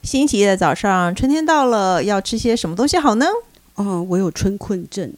星期一的早上，春天到了，要吃些什么东西好呢？ 我有春困症。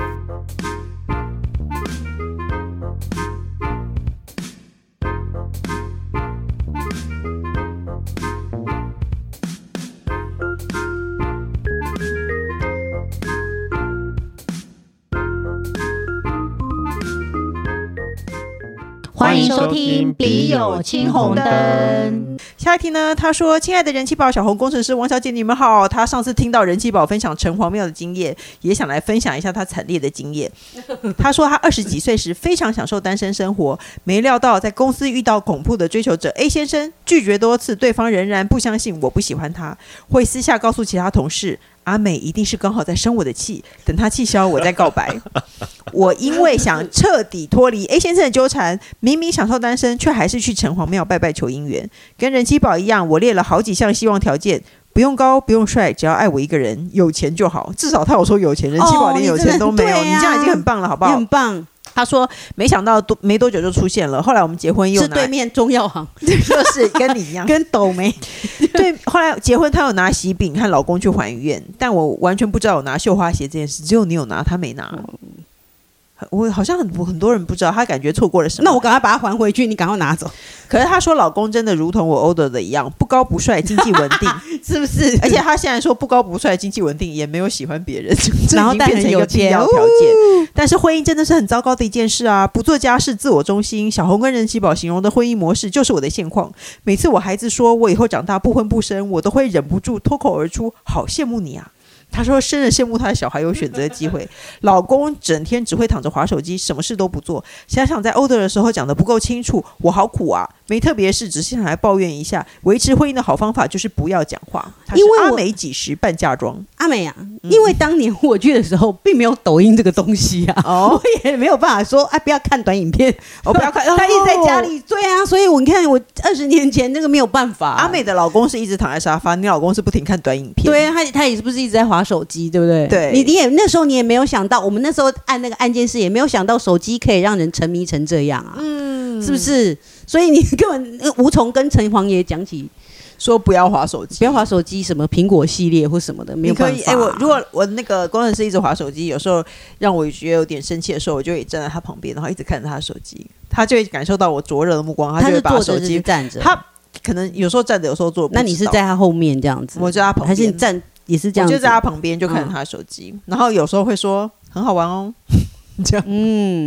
欢迎收听《笔友青红灯》。 下一题呢？他说：“亲爱的人气宝小红工程师王小姐，你们好。他上次听到人气宝分享城隍庙的经验，也想来分享一下他惨烈的经验。他说他20几岁时非常享受单身生活，没料到在公司遇到恐怖的追求者 A 先生，拒绝多次，对方仍然不相信我不喜欢他，会私下告诉其他同事。”阿美一定是刚好在生我的气，等她气消，我再告白。我因为想彻底脱离 A 先生的纠缠，明明享受单身，却还是去城隍庙拜拜求姻缘。跟人妻宝一样，我列了好几项希望条件，不用高，不用帅，只要爱我一个人，有钱就好。至少他有说有钱，人妻宝连有钱都没有，你这样已经很棒了，好不好？ 很棒。 他说没想到没多久就出现了，后来我们结婚又是对面中药行， 就是跟你一样， 跟斗梅对。后来结婚，他有拿喜饼和老公去还愿，但我完全不知道有拿绣花鞋这件事，只有你有拿，他没拿。我好像很多人不知道，他感觉错过了什么。 那我赶快把它还回去，你赶快拿走。 可是他说老公真的如同我 order 的一样，不高不帅，经济稳定， 是不是？ 而且他现在说不高不帅，经济稳定，也没有喜欢别人， 然后这已经变成一个必要条件。但是婚姻真的是很糟糕的一件事啊！不做家事，自我中心。小红跟人气宝形容的婚姻模式就是我的现况。每次我孩子说我以后长大不婚不生，我都会忍不住脱口而出：好羡慕你啊！他说生人羡慕他的小孩有选择的机会，老公整天只会躺着滑手机，什么事都不做。想想在 order 的时候讲得不够清楚，我好苦啊！没特别事，只是想来抱怨一下。维持婚姻的好方法就是不要讲话。他是阿美几时扮嫁妆？ 阿美啊，因为当年我去的时候并没有抖音这个东西啊，我也没有办法说不要看短影片， 不要看。 他一直在家里，对啊，所以你看我20年前那个没有办法。 阿美的老公是一直躺在沙发，你老公是不停看短影片。 对啊，他也是不是一直在滑手机，对不对？ 对， 你也那时候你也没有想到，我们那时候按那个按键式也没有想到手机可以让人沉迷成这样啊，是不是？所以你根本无从跟城隍爷讲起， 说不要滑手机， 不要滑手机，什么苹果系列或什么的，没有办法。 如果我那个工程师一直滑手机，有时候让我觉得有点生气的时候，我就会站在他旁边，然后一直看着他的手机，他就会感受到我灼热的目光，他就会把手机站着， 他可能有时候站着，有时候坐。 那你是在他后面这样子？ 我在他旁边， 还是你站也是这样子？ 我就在他旁边就看着他的手机，然后有时候会说很好玩哦，这样。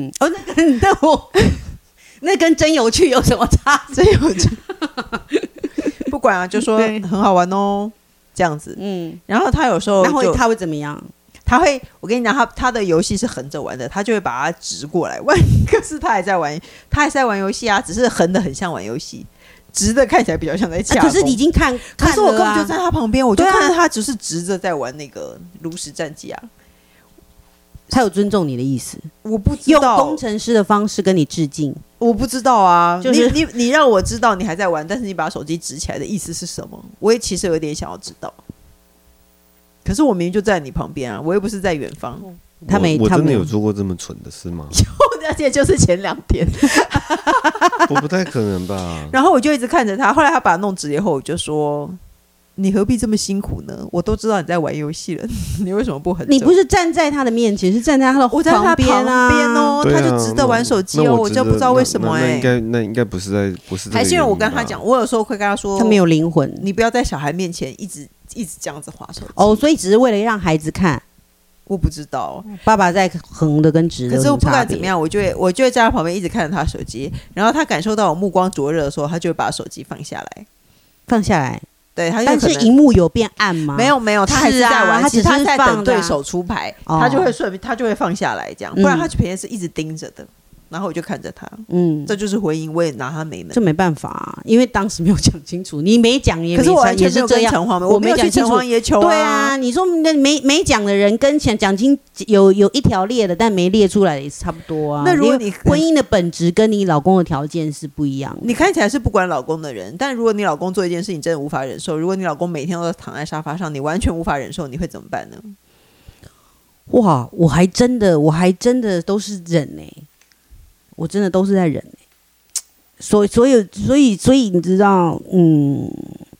那跟真有趣有什么差？ 真有趣，不管啊，就说很好玩哦，这样子。然后他有时候他会怎么样？ 他会，我跟你讲，他的游戏是横着玩的，他就会把它直过来玩。可是他还在玩游戏啊，只是横的很像玩游戏，直的看起来比较像在架。 可是你已经看了啊， 可是我根本就在他旁边，我就看到他只是直着在玩那个炉石战记啊。 他有尊重你的意思？ 我不知道， 用工程师的方式跟你致敬。 我不知道啊， 就是你让我知道你还在玩，但是你把手机直起来的意思是什么？我也其实有点想要知道。可是我明明就在你旁边啊，我又不是在远方。 我真的有做过这么蠢的事吗？ 而且就是前2天， 我不太可能吧。 然后我就一直看着他，后来他把它弄直以后，我就说：“你何必这么辛苦呢？我都知道你在玩游戏了，你为什么不横着？ 你不是站在他的面前，是站在他的我在他旁边哦， 他就直的玩手机哦，我就不知道为什么那应该不是这个， 还是因为我跟他讲，我有时候会跟他说， 他没有灵魂， 你不要在小孩面前一直这样子滑手机哦，所以只是为了让孩子看。 我不知道， 爸爸在横的跟直的， 可是我不管怎么样，我就会在他旁边一直看着他手机，然后他感受到我目光灼热的时候，他就会把手机放下来。对，他就但是荧幕有变暗吗？ 没有，他还是在玩， 他只是在等对手出牌，他就会放下来这样，不然他平时是一直盯着的。然后我就看着他，这就是婚姻，我也拿他没门。 这没办法啊，因为当时没有讲清楚，你没讲也没。 可是我完全没有跟城隍爷，我没有去城隍爷求啊。 对啊，你说没讲的人跟讲清有一条列的，但没列出来的也是差不多啊。 那如果你婚姻的本质跟你老公的条件是不一样的， 你看起来是不管老公的人，但如果你老公做一件事情真的无法忍受，如果你老公每天都躺在沙发上，你完全无法忍受，你会怎么办呢？ 哇，我还真的都是忍欸。我真的都是在忍，所以你知道，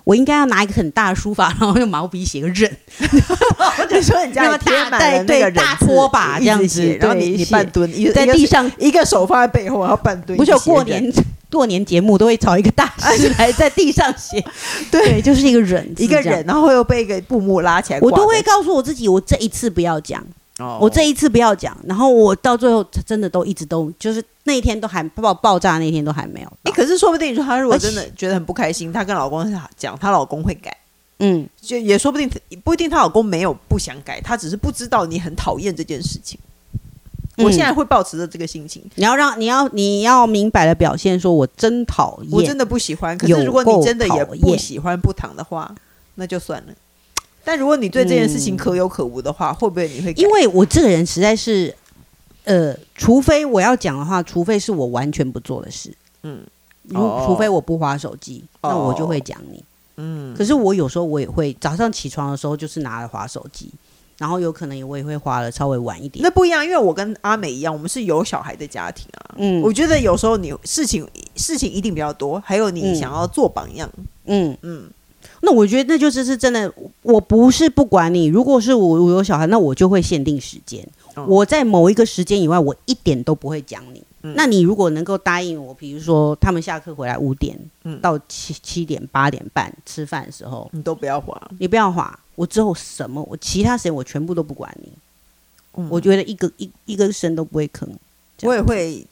我应该要拿一个很大的书法，然后用毛笔写个忍， 就说你家里贴满了那个大拖把这样子， 然后你半蹲， 在地上一个手放在背后，然后半蹲。 不是有过年节目都会找一个大师来在地上写，对，就是一个忍， 一个忍，然后又被一个布幕拉起来。 我都会告诉我自己，我这一次不要讲。我这一次不要讲，然后我到最后真的都一直都就是那一天都还爆炸，那一天都还没有。 可是说不定她如果真的觉得很不开心，她跟老公讲，她老公会改。就也说不定，不一定她老公没有不想改，她只是不知道你很讨厌这件事情。我现在会抱持着这个心情， 你要明白的表现，说我真讨厌， 我真的不喜欢。可是如果你真的也不喜欢不躺的话，那就算了。但如果你对这件事情可有可无的话，会不会你会改？ 因为我这个人实在是，除非我要讲的话，除非是我完全不做的事，除非我不滑手机，那我就会讲你。可是我有时候我也会早上起床的时候就是拿来滑手机，然后有可能我也会滑的稍微晚一点。 那不一样，因为我跟阿美一样，我们是有小孩的家庭啊。我觉得有时候你事情一定比较多，还有你想要做榜样。 那我觉得那就是真的，我不是不管你，如果是我有小孩，那我就会限定时间。我在某一个时间以外，我一点都不会讲你。那你如果能够答应我，比如说他们下课回来5点，到7点8点半吃饭的时候， 你都不要滑， 你不要滑。我之后什么，我其他时间我全部都不管你。我觉得一个声都不会吭。 我也会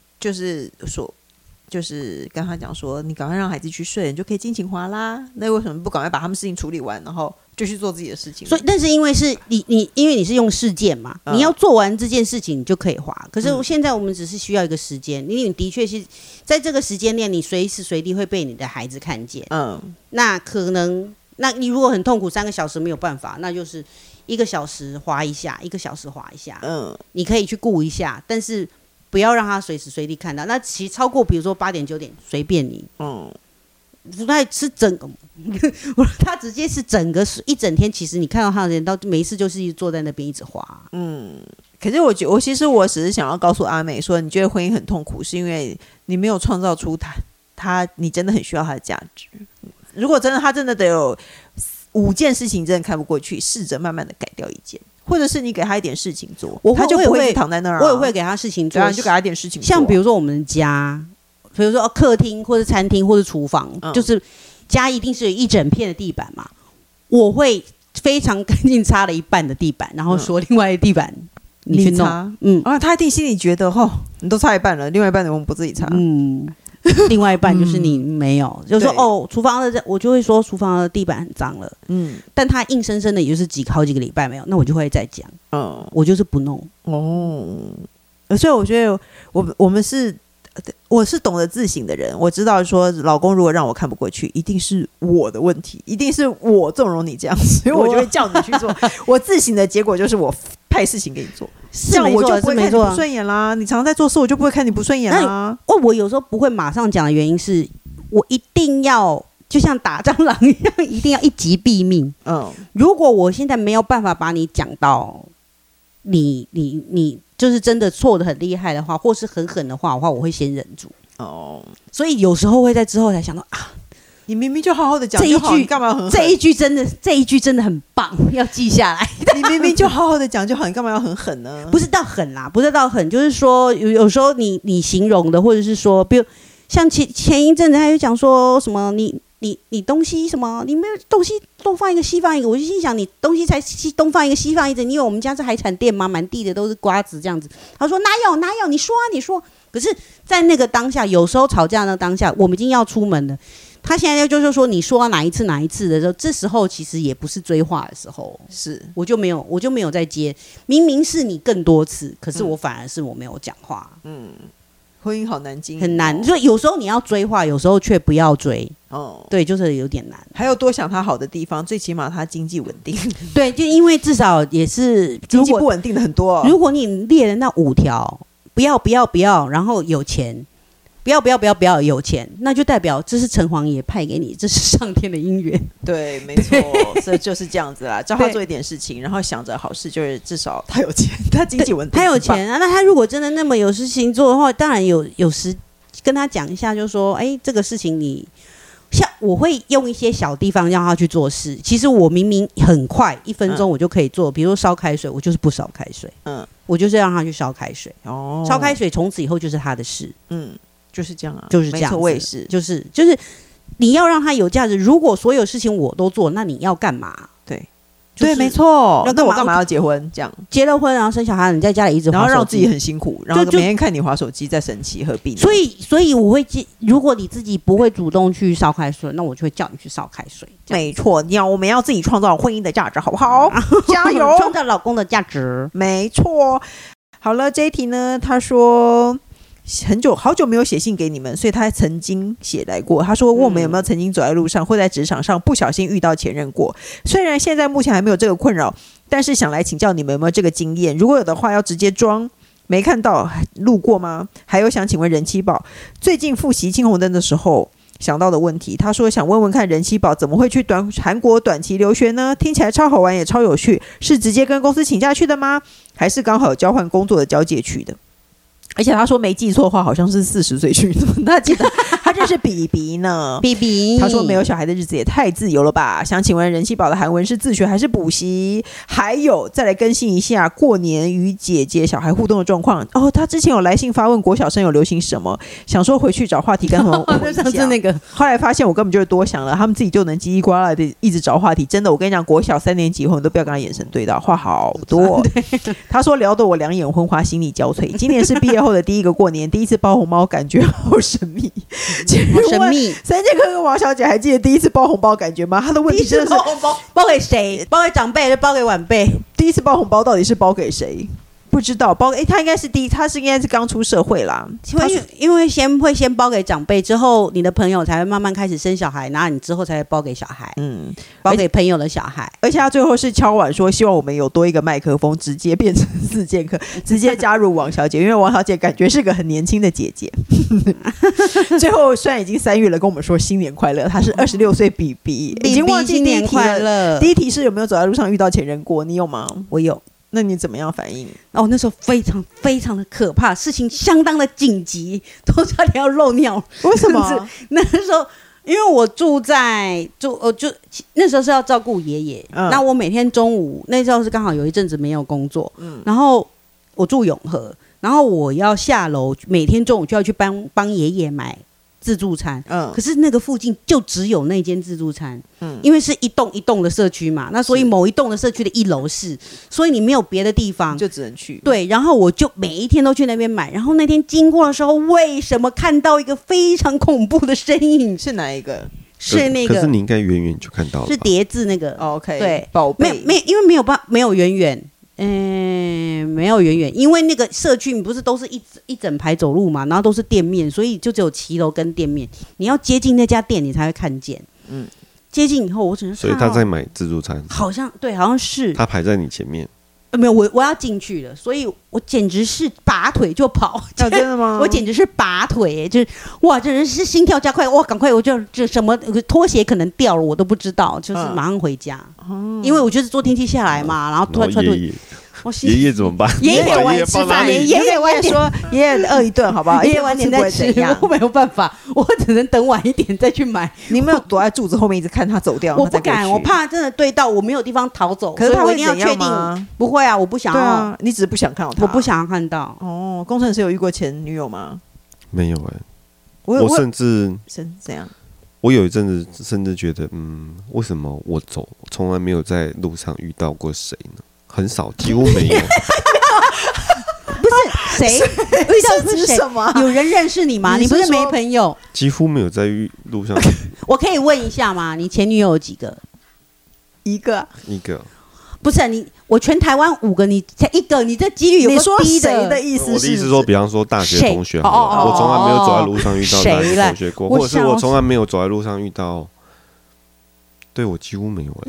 就是跟他讲说，你赶快让孩子去睡，你就可以尽情滑啦。那为什么不赶快把他们事情处理完，然后就去做自己的事情？ 所以，但是因为是因为你是用事件嘛，你要做完这件事情，你就可以滑。可是现在我们只是需要一个时间，因为你的确是在这个时间内，你随时随地会被你的孩子看见。那可能，那你如果很痛苦，3个小时没有办法，那就是1个小时滑一下，1个小时滑一下。你可以去顾一下，但是不要让他随时随地看到。那其实超过比如说8点9点随便你。那是整个他直接是整个一整天，其实你看到他的人到每一次就是一直坐在那边一直滑。 可是我其实我只是想要告诉阿美说，你觉得婚姻很痛苦，是因为你没有创造出他你真的很需要他的价值。如果真的他真的得有5件事情真的看不过去，试着慢慢的改掉1件。或者是你给他一点事情做，他就不会一直躺在那儿。 我也会给他事情做， 你就给他一点事情做。 像比如说我们家，比如说客厅或者餐厅或者厨房，就是家一定是有一整片的地板嘛，我会非常干净擦了一半的地板，然后说另外的地板你去弄。 他一定心里觉得你都擦一半了，另外一半怎么不自己擦？ 另外一半就是你没有，就是说厨房的，我就会说厨房的地板很脏了，但他硬生生的也就是好几个礼拜没有，那我就会再讲，我就是不弄。 所以我觉得我是懂得自省的人，我知道说老公如果让我看不过去，一定是我的问题，一定是我纵容你这样，所以我就会叫你去做。我自省的结果就是我派事情给你做，这样我就不会看你不顺眼啦。你常常在做事，我就不会看你不顺眼啦。 我有时候不会马上讲的原因是，我一定要就像打蟑螂一样，一定要一击毙命。如果我现在没有办法把你讲到你就是真的错的很厉害的话，或是很狠的话，我会先忍住。所以有时候会在之后才想到你明明就好好的讲就好，你干嘛要很狠？ 这一句真的很棒，要记下来。 你明明就好好的讲就好，你干嘛要很狠呢？ 不是到狠啦，不是到狠，就是说有时候你形容的，或者是说，比如像前一阵子他就讲说什么你东西什么，你没有东西东放一个西放一个，我就心想你东西才东放一个西放一个，你以为我们家是海产店吗？满地的都是瓜子这样子。他说哪有，你说啊你说。可是，在那个当下，有时候吵架的当下，我们已经要出门了。他现在就是说，你说哪一次的时候，这时候其实也不是追话的时候， 是我就没有再接。明明是你更多次，可是我反而是我没有讲话。 婚姻好难经营， 很难。所以有时候你要追话，有时候却不要追。对，就是有点难。 还有多想他好的地方，最起码他经济稳定。 对，就因为至少也是经济不稳定的很多。 如果你列了那5条。不要，然后有钱，不要有钱，那就代表这是城隍爷派给你，这是上天的姻缘。 对，没错，所以就是这样子啦。叫他做一点事情，然后想着好事，就是至少他有钱，他经济稳定， 他有钱啊。那他如果真的那么有事情做的话，当然有时跟他讲一下，就说，这个事情你像我会用一些小地方让他去做事，其实我明明很快1分钟我就可以做，比如说烧开水，我就是不烧开水，我就是让他去烧开水，烧开水从此以后就是他的事， 就是这样啊， 就是这样， 我也是， 就是你要让他有价值。如果所有事情我都做，那你要干嘛？ 对。对，没错。那我干嘛要结婚？这样结了婚然后生小孩，你在家里一直滑手机， 然后让自己很辛苦，然后每天看你滑手机再生气，何必呢？ 所以我会，如果你自己不会主动去烧开水，那我就会叫你去烧开水。 没错，我们要自己创造婚姻的价值，好不好？加油， 创造老公的价值。 没错。好了，这一题呢，他说。好久没有写信给你们，所以他曾经写来过。他说问我们有没有曾经走在路上或在职场上不小心遇到前任过。虽然现在目前还没有这个困扰，但是想来请教你们有没有这个经验。如果有的话，要直接装没看到路过吗？还有想请问人妻宝，最近复习青红灯的时候想到的问题。他说想问问看人妻宝怎么会去韩国短期留学呢？听起来超好玩也超有趣，是直接跟公司请假去的吗？还是刚好有交换工作的交界去的？而且他说没记错的话，好像是40岁去的。他记得他认识比比呢。 比比他说没有小孩的日子也太自由了吧？想请问人气宝的韩文是自学还是补习？还有再来更新一下过年与姐姐小孩互动的状况。他之前有来信发问国小生有流行什么，想说回去找话题跟他们混上次那个， 后来发现我根本就是多想了，他们自己就能叽叽呱啦的一直找话题。真的，我跟你讲，国小3年级以后你都不要跟他眼神对到，话好多。他说聊得我两眼昏花，心力交瘁。今年是毕业后的第一个过年，第一次包红包，感觉好神秘。 好神秘。 三剑客跟王小姐还记得第一次包红包感觉吗？他的问题真的是包给谁？包给长辈还是包给晚辈？ 第一次包红包到底是包给谁？不知道包他应该是他应该是刚出社会啦， 因为会先包给长辈，之后你的朋友才会慢慢开始生小孩，然后你之后才会包给小孩，包给朋友的小孩。 而且他最后是敲碗说希望我们有多一个麦克风，直接变成4剑客，直接加入王小姐，因为王小姐感觉是个很年轻的姐姐。最后虽然已经3月了，跟我们说新年快乐，她是26岁比比，已经忘记新年快乐。 第一题是有没有走在路上遇到前任过？你有吗？ 我有。 那你怎么样反应？ 那时候非常非常的可怕，事情相当的紧急，都差点要漏尿。 为什么？ 那时候因为我就那时候是要照顾爷爷，那我每天中午那时候是刚好有一阵子没有工作，然后我住永和，然后我要下楼，每天中午就要去帮爷爷买自助餐，可是那个附近就只有那间自助餐，因为是一栋一栋的社区嘛，那所以某一栋的社区的1楼是，所以你没有别的地方， 就只能去。 对，然后我就每一天都去那边买，然后那天经过的时候，为什么看到一个非常恐怖的身影？ 是哪一个？ 是那个， 可是你应该远远就看到了， 是叠字那个。 OK， 对， 宝贝， 因为没有远远。没有远远，因为那个社区你不是都是一整排走路嘛，然后都是店面，所以就只有骑楼跟店面，你要接近那家店你才会看见。接近以后我只能， 所以他在买自助餐， 好像是他排在你前面。 没有，我要进去了，所以我简直是拔腿就跑。 真的吗？ 我简直是拔腿，就是哇，这人是心跳加快，哇，赶快我就什么拖鞋可能掉了我都不知道，就是马上回家，因为我就是坐电梯下来嘛，然后突然爷爷怎么办？ 爷爷晚点吃饭，爷爷晚点说爷爷饿一顿好不好？ 爷爷晚点再吃，我没有办法，我只能等晚一点再去买。 你没有躲在柱子后面一直看他走掉？ 我不敢，我怕真的对到我没有地方逃走。 可是他会一定要确定，不会啊，我不想要。对啊，你只是不想看到他， 我不想要看到。 工程师有遇过前女友吗？ 没有我甚至怎样？ 我有一阵子甚至觉得，为什么我从来没有在路上遇到过谁呢？很少，几乎没有。 不是谁遇到是谁？有人认识你吗？你不是没朋友？ 几乎没有在路上。 我可以问一下吗？你前女友有几个？ 一个。 不是你，我全台湾5个，你才1个，你这几率有个低的。 谁的意思是？ 我的意思说，比方说大学同学，我从来没有走在路上遇到大学同学过，或者是我从来没有走在路上遇到。对，我几乎没有。 那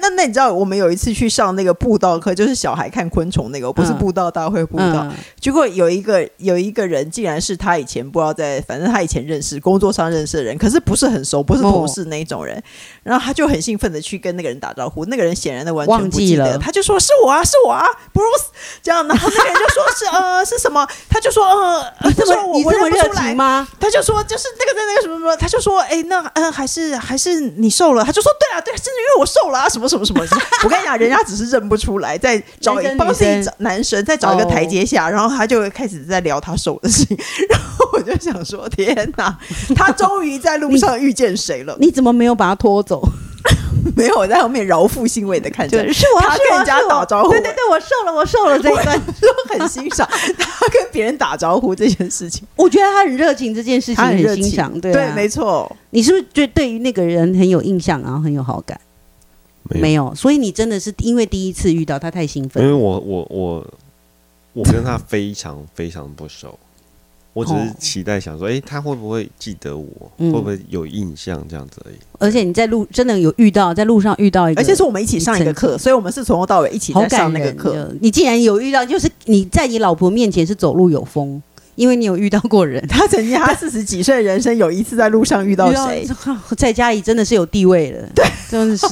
那你知道我们有一次去上那个布道课，就是小孩看昆虫那个，不是布道大会布道，结果有一个人竟然是他以前不知道反正他以前认识工作上认识的人，可是不是很熟，不是同事那一种人，然后他就很兴奋的去跟那个人打招呼，那个人显然的完全不记得，他就说是我啊 Bruce 这样，然后那个人就说是什么，他就说你这么热情吗？ 他就说就是那个什么什么，他就说还是你瘦了，他就说对啊，是因为我瘦了啊，什么什么什么。我跟你讲，人家只是认不出来，在帮自己找男生，再找一个台阶下，然后他就开始在聊他瘦的事情，然后我就想说，天哪，他终于在路上遇见谁了？ 你怎么没有把他拖走？ 没有，我在后面饶富欣慰的看着， 是我， 他跟人家打招呼， 对，我瘦了这一段， 就很欣赏他跟别人打招呼这件事情。 我觉得他很热情，这件事情很欣赏， 对，没错。 你是不是对于那个人很有印象，然后很有好感？没有，所以你真的是因为第一次遇到他太兴奋。 因为我跟他非常非常不熟，我只是期待想说，他会不会记得我，会不会有印象这样子而已。 而且你在真的有在路上遇到一个， 而且是我们一起上一个课，所以我们是从头到尾一起在上那个课。 你既然有遇到，就是你在你老婆面前是走路有风。因为你有遇到过人， 他曾经他40几岁的人生有一次在路上遇到谁， 在家里真的是有地位了，对，真的是。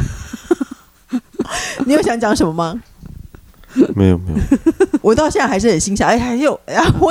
你有想讲什么吗？ 没有， 我到现在还是很欣赏。他有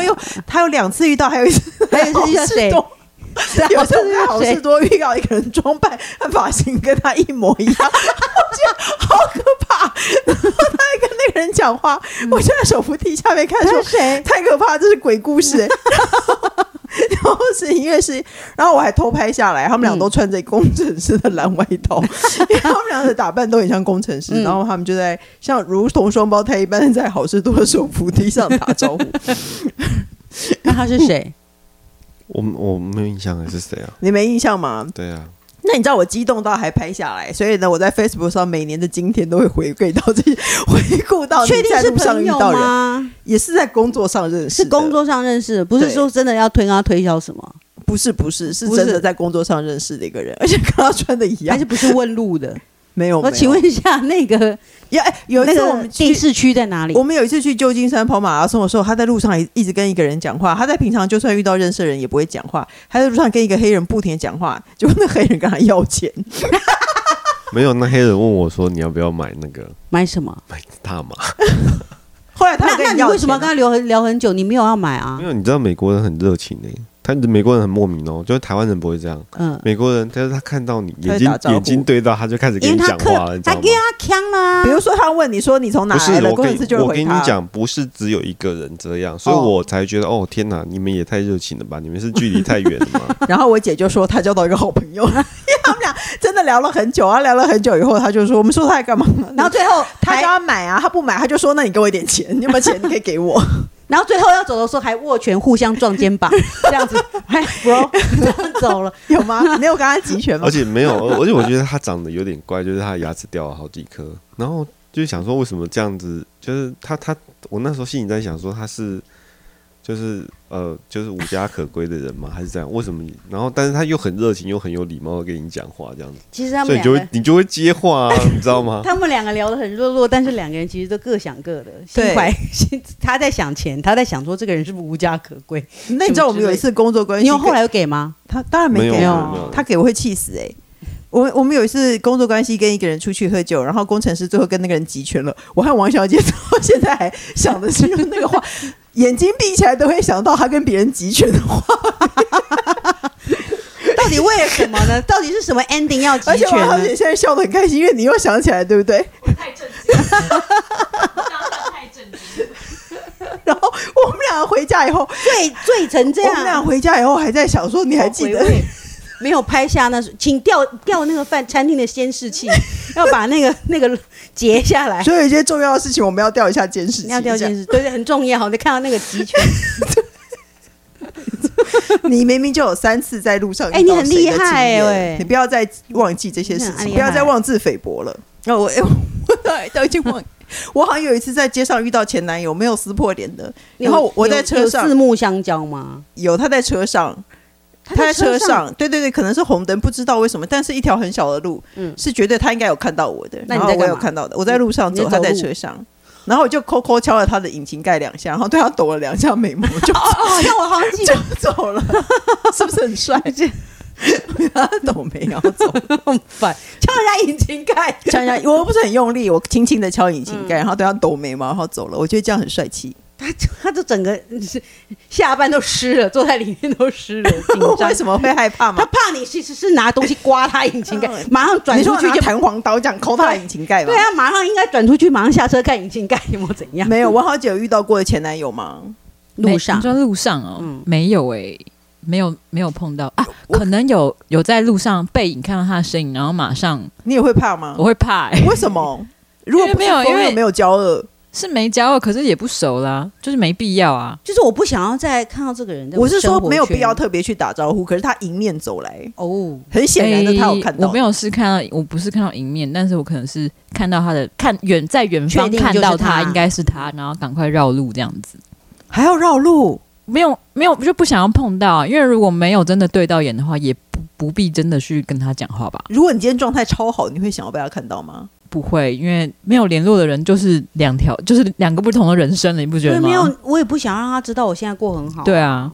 2次遇到，还有一次遇到谁？有时候在好事多遇到一个人，装扮和发型跟他一模一样，我觉得好可怕。然后他还跟那个人讲话，我就在手扶梯下面看说，谁太可怕，这是鬼故事。然后是音乐是，然后我还偷拍下来，他们俩都穿着工程师的蓝外套，因为他们俩的打扮都很像工程师，然后他们就在像如同双胞胎一般在好事多的手扶梯上打招呼。 那他是谁？ 我没有印象是谁啊？ 你没印象吗？ 对啊。 那你知道我激动到还拍下来，所以呢，我在 Facebook 上每年的今天都会回归到这些，回顾到你在路上遇到人，也是在工作上认识的， 是工作上认识的，不是说真的要跟他推销什么， 不是真的在工作上认识的一个人，而且跟他穿的一样， 还是不是问路的？ 没有。 我请问一下，那个有一次我们地市区在哪里？ 我们有一次去旧金山跑马拉松的时候，他在路上一直跟一个人讲话。他在平常就算遇到认识的人也不会讲话，他在路上跟一个黑人不停地讲话，结果那黑人跟他要钱。 没有，那黑人问我说：“你要不要买那个？ 买什么？ 买大麻。” 后来他跟你为什么要跟他聊很久？你没有要买啊？ 没有，你知道美国人很热情美国人很莫名就是台湾人不会这样。美国人但是他看到你眼睛对到，他就开始跟你讲话了，你知道吗？ 他给他呛了。 比如说他问你说你从哪来的，我跟你讲，不是只有一个人这样，所以我才觉得天哪，你们也太热情了吧？你们是距离太远了吗？ 然后我姐就说她交到一个好朋友，因为他们俩真的聊了很久啊，聊了很久以后，他就说我们说他在干嘛？ 然后最后他叫他买啊，他不买，他就说那你给我一点钱，你有没有钱你可以给我。 然后最后要走的时候还握拳互相撞肩膀，这样子，bro 这样走了， 有吗？没有跟他集拳吗？ 而且没有，而且我觉得他长得有点怪，就是他的牙齿掉了好几颗，然后就想说为什么这样子，就是我那时候心里在想说他是就是无家可归的人吗？还是这样？为什么？然后但是他又很热情，又很有礼貌的跟你讲话，这样子。 其实他们所以你就会接话啊，你知道吗？ 他们两个聊得很热络，但是两个人其实都各想各的，他在想钱，他在想说这个人是不是无家可归。 那你知道我们有一次工作关系， 你后来有给吗？ 他当然没给啊，他给我会气死我们有一次工作关系跟一个人出去喝酒，然后工程师最后跟那个人集拳了。我和王小姐到现在还想的是用那个话，眼睛闭起来都会想到他跟别人集拳的话。 到底为了什么呢？到底是什么 ending 要集拳呢？ 而且王小姐现在笑得很开心，因为你又想起来，对不对？ 我太震惊了，我当时太震惊了。 然后我们俩回家以后， 醉成这样。 我们俩回家以后还在想说，你还记得？ 没有拍下那，请调那个餐厅的监视器，要把那个截下来。 所以有一些重要的事情，我们要调一下监视器。 要调监视，对，很重要。你看到那个集权， 你明明就有3次在路上， 你很厉害你不要再忘记这些事情，不要再妄自菲薄了。我都已经忘。我好像有一次在街上遇到前男友，没有撕破脸的。然后我在车上， 有四目相交吗？ 有，他在车上。 他在车上，对对对，可能是红灯，不知道为什么，但是一条很小的路，是觉得他应该有看到我的，然后我有看到的，我在路上走，他在车上，然后我就抠抠敲了他的引擎盖2下，然后对他抖了2下眉毛，就让我好像记得就走了，是不是很帅？他抖眉然后走， 很烦，敲人家引擎盖， 敲人家，我不是很用力，我轻轻的敲引擎盖，然后对他抖眉毛，然后走了，我觉得这样很帅气。 他就整个下半都湿了，坐在里面都湿了，紧张。 为什么会害怕吗？ 他怕你其实是拿东西刮他引擎盖，马上转出去就弹簧刀这样抠他的引擎盖吗？ 对啊，马上应该转出去，马上下车看引擎盖有没有怎样。 没有，文豪姐有遇到过的前男友吗？ 路上， 你说路上哦，没有没有碰到啊，可能有在路上背影看到他的身影，然后马上你也会怕吗？ 我会怕为什么？如果不是因为没有交恶。 是没交恶，可是也不熟啦，就是没必要啊。 就是我不想要再看到这个人。 我是说没有必要特别去打招呼，可是他迎面走来，很显然的他有看到。 我没有是看到，我不是看到迎面，但是我可能是看到他的在远方看到他，应该是他，然后赶快绕路这样子。 还要绕路？ 没有，就不想要碰到，因为如果没有真的对到眼的话，也不必真的去跟他讲话吧。 如果你今天状态超好，你会想要被他看到吗？ 不会，因为没有联络的人就是两个不同的人生了，你不觉得吗？ 没有，我也不想让他知道我现在过很好。 对啊，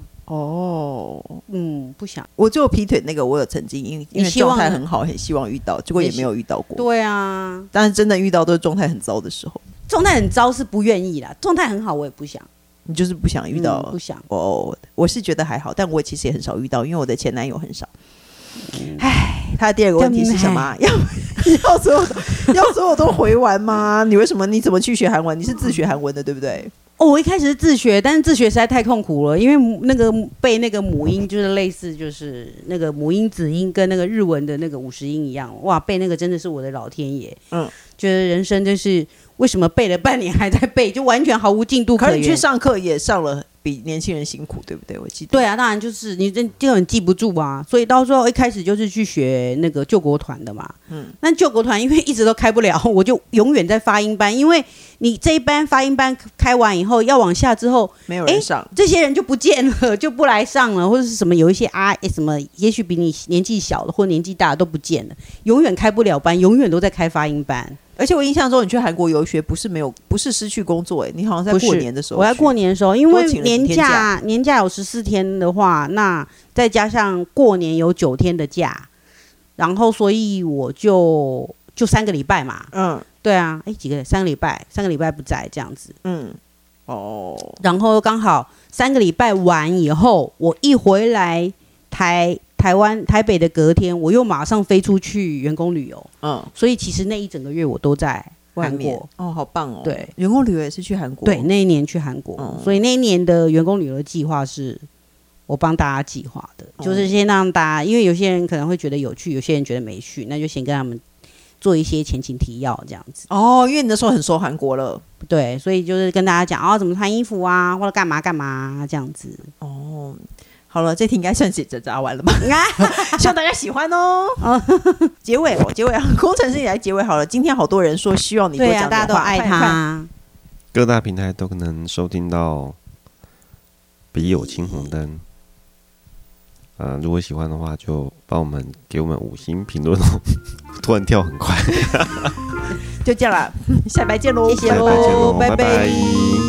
不想。 我就劈腿那个，我有曾经因为状态很好，很希望遇到，结果也没有遇到过。 对啊， 但是真的遇到都是状态很糟的时候。 状态很糟是不愿意啦，状态很好我也不想。 你就是不想遇到？ 不想。 我是觉得还好，但我其实也很少遇到，因为我的前男友很少。他的第二个问题是什么？要所有都回完吗？你怎么去学韩文？你是自学韩文的对不对？ 我一开始是自学，但是自学实在太痛苦了，因为那个背那个母音就是类似就是那个母音子音跟那个日文的那个50音一样，哇，背那个真的是我的老天爷。觉得人生真是为什么背了半年还在背，就完全毫无进度可言。 可是你去上课也上了比年轻人辛苦，对不对？我记得。 对啊，当然就是你根本记不住啊，所以到时候一开始就是去学那个救国团的嘛。那救国团因为一直都开不了，我就永远在发音班，因为你这一班发音班开完以后要往下之后， 没有人上， 这些人就不见了，就不来上了，或者是什么有一些什么，也许比你年纪小的或年纪大的都不见了，永远开不了班，永远都在开发音班。 而且我印象中，你去韩国游学不是失去工作，你好像在过年的时候。 我在过年的时候，因为年假有14天的话，那再加上过年有9天的假，然后所以我就3个礼拜嘛。对啊，几个3个礼拜，3个礼拜不在这样子。然后刚好3个礼拜完以后，我一回来台北的隔天，我又马上飞出去员工旅游。所以其实那一整个月我都在韩国。 好棒哦！ 对， 员工旅游也是去韩国。 对，那一年去韩国，所以那一年的员工旅游的计划是我帮大家计划的，就是先让大家，因为有些人可能会觉得有趣，有些人觉得没趣，那就先跟他们做一些前情提要这样子。 因为你那时候很熟韩国了。 对，所以就是跟大家讲怎么穿衣服啊，或者干嘛干嘛这样子。 好了，这题应该算是答完了吧？希望大家喜欢哦。结尾工程师也来结尾好了。今天好多人说希望你多讲点话， 大家都爱他。 各大平台都能收听到笔友青红灯。如果喜欢的话，就帮我们给我们5星评论哦。突然跳很快， 就这样啦，下礼拜见喽， 谢谢喽， 拜拜。